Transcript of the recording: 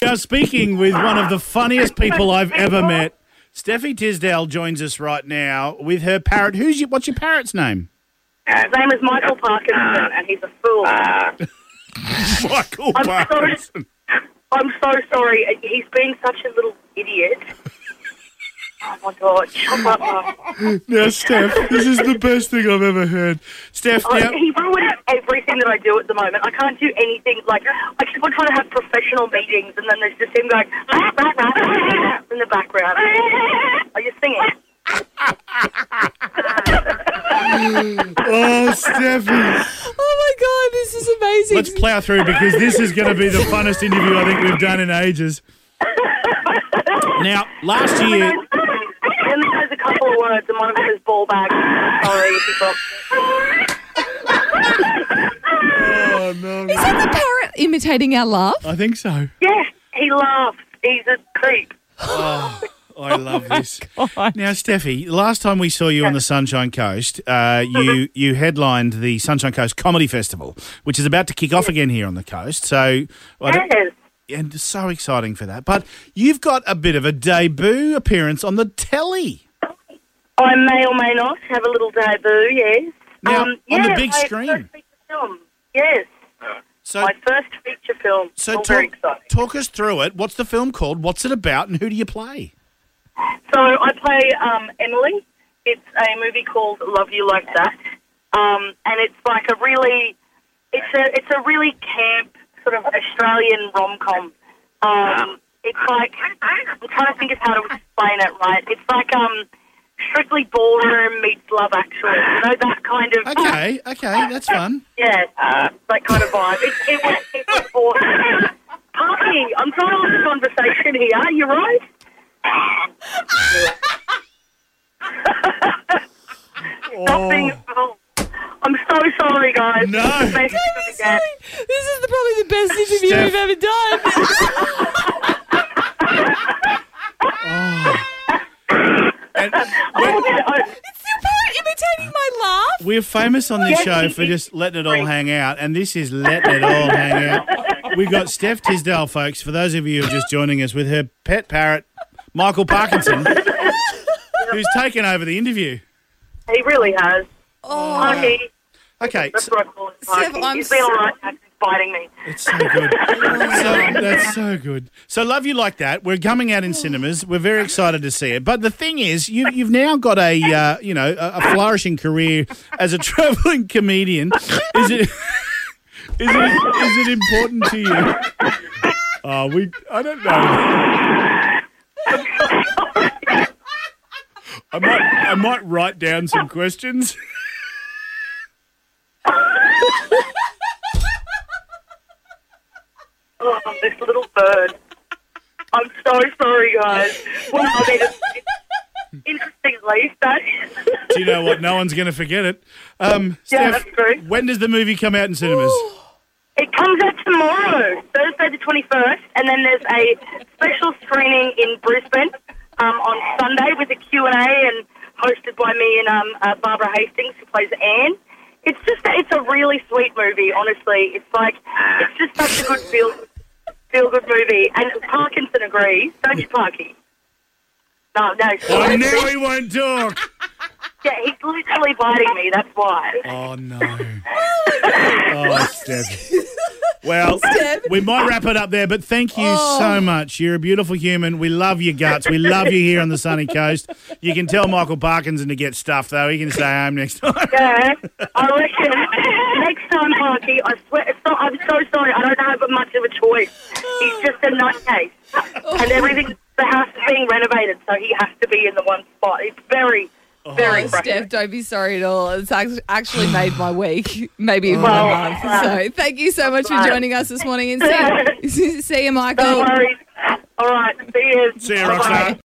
We are speaking with one of the funniest people I've ever met. Steffi Tisdale joins us right now with her parrot. What's your parrot's name? His name is Michael Parkinson, and he's a fool. Michael Parkinson. I'm so sorry. He's being such a little idiot. Oh, my God. Shut up. Now, Steph, this is the best thing I've ever heard. Steph, now... He ruins everything that I do at the moment. I can't do anything. Like, I keep on trying to have professional meetings, and then there's just him going in the background. Are you singing? Oh, Steffi. Oh, my God, this is amazing. Let's plough through because this is going to be the funnest interview I think we've done in ages. Now, last year... And there's a couple of words, and one of them is ball bag. Sorry if you got... Oh, no. Is that the parrot imitating our laugh? I think so. Yeah, he laughs. He's a creep. Oh, I love this. God. Now, Steffi, last time we saw you on the Sunshine Coast, you headlined the Sunshine Coast Comedy Festival, which is about to kick off again here on the coast. So, Yes. and so exciting for that. But you've got a bit of a debut appearance on the telly. I may or may not have a little debut, yes. Now, on the big my screen. First feature film. Yes, So, my first feature film. so Very exciting. talk us through it. What's the film called? What's it about? And who do you play? So I play Emily. It's a movie called Love You Like That, and it's like a really really camp sort of Australian rom-com. It's like I'm trying to think of how to explain it. Right? It's like Strictly Ballroom meets Love Actually. You know that kind of. Okay, that's fun. Yeah, that kind of vibe. It was awesome. Parky, I'm trying to hold a conversation here. You right? Stop being a fool. I'm so sorry, guys. No. This is probably the best interview Steph. we've ever done. And It's your parrot imitating my laugh. we're famous on this Yes, show it for is. just letting it all hang out, and this is letting it all hang out. We've got Steph Tisdale, folks, for those of you who are just joining us, with her pet parrot, Michael Parkinson, who's taken over the interview. He really has. Oh, Parky. Okay, That's so what I call it. Parky. Steph, I'm He's been so- all right. He's biting me. it's so good. That's so good. So Love You Like That. We're coming out in cinemas. We're very excited to see it. But the thing is, you've now got a flourishing career as a travelling comedian. Is it important to you? I don't know. I might write down some questions. Oh, this little bird. I'm so sorry, guys. Well, I mean, it's interesting at least, that. Do you know what? No one's going to forget it. Yeah, Steph, that's true. when does the movie come out in cinemas? It comes out tomorrow, Thursday the 21st, and then there's a special screening in Brisbane on Sunday with a Q&A and hosted by me and Barbara Hastings, who plays Anne. It's a really sweet movie, honestly. It's just such a good feel-good movie. And Parkinson agrees, don't you, Parky? No. Oh, now he won't talk. Yeah, he's literally biting me, that's why. Oh, no. Oh, Steph. Well, we might wrap it up there, but thank you so much. You're a beautiful human. We love your guts. We love you here on the sunny coast. You can tell Michael Parkinson to get stuffed, though. He can stay home next time. Yeah, I reckon next time, Parky, I swear, I'm so sorry, I don't have much of a choice. He's just a nutcase. And the house is being renovated, so he has to be in the one spot. It's very Steph, don't be sorry at all. It's actually made my week, maybe even my month. So thank you so much for joining us this morning. And see you, Michael. No worries. All right, see you. See you, Rockstar.